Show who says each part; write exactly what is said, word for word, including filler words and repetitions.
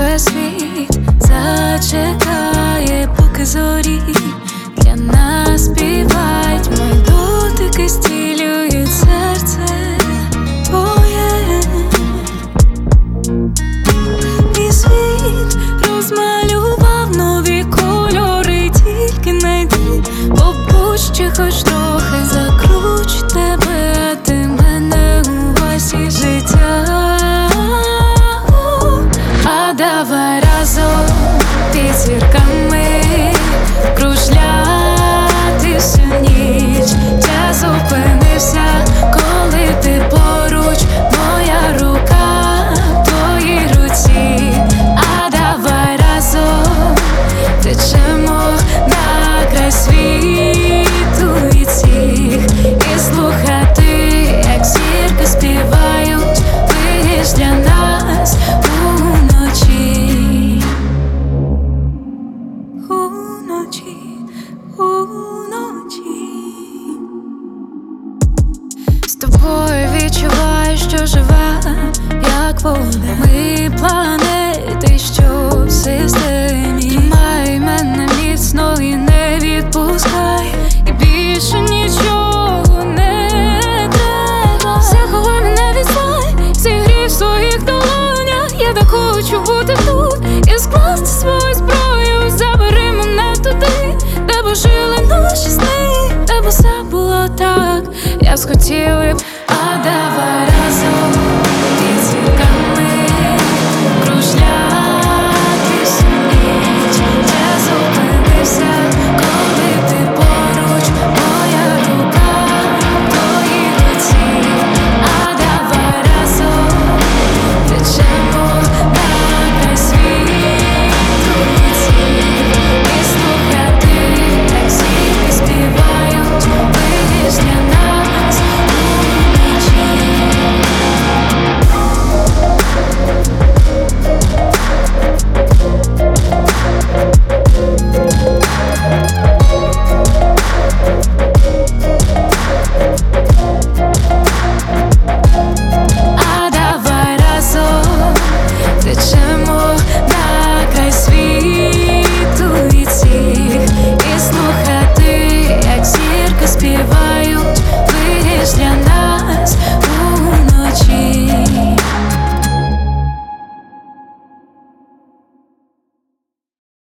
Speaker 1: весь світ зачекає, поки зорі для нас співають. Мої дотики зцілюють серце твоє. Мій світ розмалював нові кольори, тільки найди, побудь ще хоч трохи, закручу тебе, а ти мене у вальсі життя. А давай разом під зірками кружляти всю ніч. Час зупинився, коли ти поруч, моя рука в твоїй руці. А давай разом течемо на край світу і цих, і слухати, як зірки співають лиш для нас уночі. Уночі, уночі. З тобою відчуваю, що жива, як вода. Ми планети, що в системі. Тримай мене міцно і не відпускай, і більше нічого не треба. Заховай мене від зла, зігрій в своїх долонях. Я так хочу бути тут і скласти свою зброю. Забери мене туди, де б жили наші сни, де б все було так, як схотіли б. А давай разом під зірками кружляти всю ніч. Час зупинився,